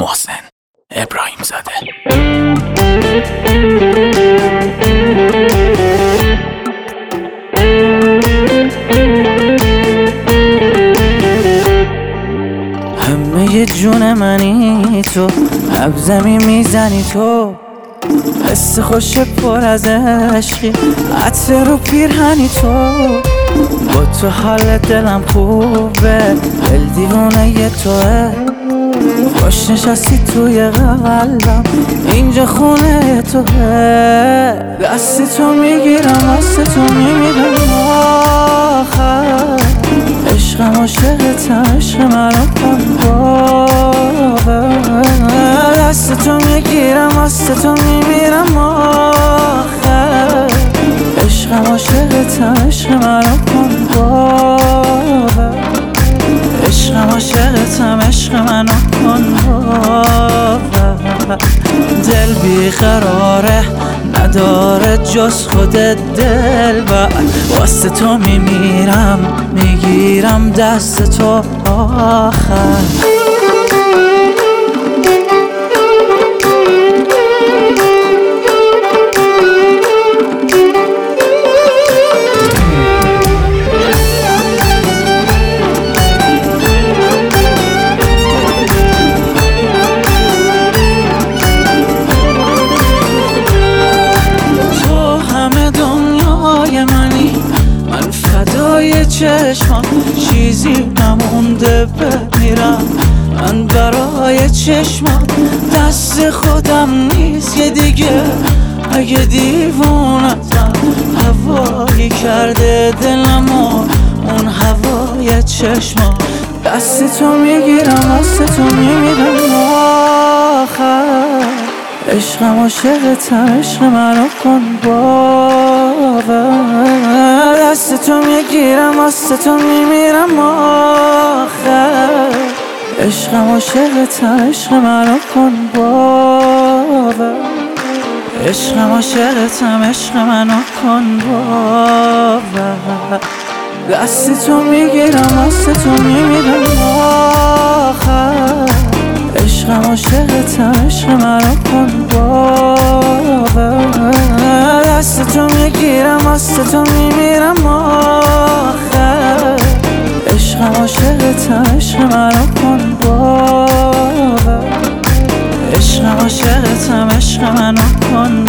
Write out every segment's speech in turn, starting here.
محسن ابراهیم زاده. همه جون منی تو، لب زمین میزنی تو، حس خوش پر از عشقی، عطر رو پیرهنی تو. با تو حال دلم خوبه، دل دیوونه توه. خوش نشستی توی قلبم، اینجا خونه توه. دست تو میگیرم، دست تو میمیرم آخر. عشقم عاشقتم، عشق منو کن باور. دست تو میگیرم، دست تو میمیرم آخر. عشقم عاشقتم، عشق منو کن باور. عشقم عاشقتم، عشق منو کن باور. دل بیقراره، نداره جز خودت دلبر. واسه تو میمیرم، میگیرم دست تو آخر. چشمم چیزی نمونده بمیرم من برای چشمم. دست خودم نیست یه دیگه، اگه دیوونتم هوایی کرده دلمو اون هوای چشمم. دست تو میگیرم، دست تو میمیرم آخر. عشقم عاشقتم، عشق منو کن باور. دست تو میگیرم، دست تو میمیرم آخر. عشقم عاشقتم، عشق منو کن باور. عشقم عاشقتم، عشق منو کن باور. دست تو میگیرم، دست تو میمیرم آخر. عشقم عاشقتم، عشق منو کن باور. دست تو میگیرم، دست تو میمیرم آخر. عشقم عاشقتم، عشق منو کن باور. عشقم عاشقتم، عشق منو کن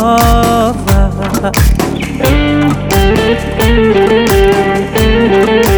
باور.